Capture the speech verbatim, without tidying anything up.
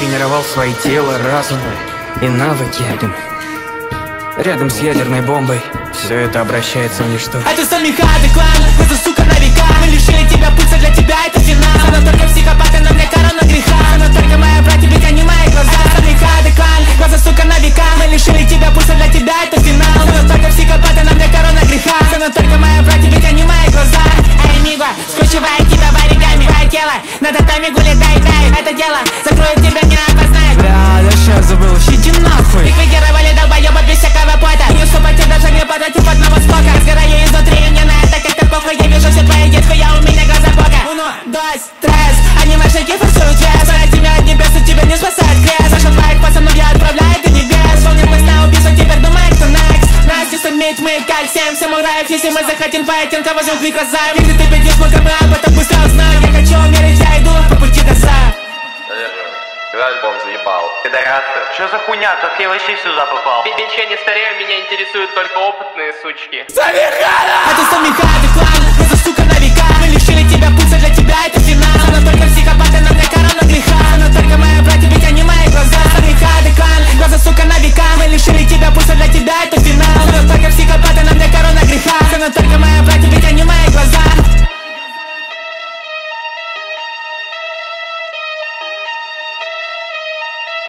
тренировал свои тело, разум и навыки. Рядом с ядерной бомбой все это обращается в ничто. Это Самихад и клан, это сука на века. Мы лишили тебя пульса, для тебя это финал. Но только психопаты, но мне корона греха. Но только моя братья, ведь они мои глаза. Самихад и клан, глаза сука на века. Мы лишили тебя пульса, для тебя это финал. Но только психопаты, но мне корона греха. Но только моя братья, ведь они мои глаза. Эй, миго, скручивая тебя в оригами. Твое тело на татами гуляй, дай, дай. Это дело закроет тебя, не опознает. Бля, я сейчас забыл, иди нахуй. Ликвидировали долбоёба без всякого пота. Не уступайте даже не подойти под на востока. Сгораю изнутри, мне на это как эпоха. Я вижу все твои детства, я у меня глаза бока. Уно, дос, трес, анимешники форсуют вес. От тебя от небес, и тебя не спасает крест. Нашел твоих пацанов, я отправляю до небес. Помню мы на убийство, теперь думай, кто next. Настя сумеет мы, как семь самураев. Если мы захотим файтинга, возьмем клик разаем. Если ты пятишь, мы мы об этом быстро узнаем. Я хочу умереть, я иду по пути до за. Альбом заебал. Пидорасы. Что за хуйня? Как я вообще сюда попал? Бича не старею, меня интересуют только опытные сучки. Самихада! Это Самихад и клан, это сука на века. Мы лишили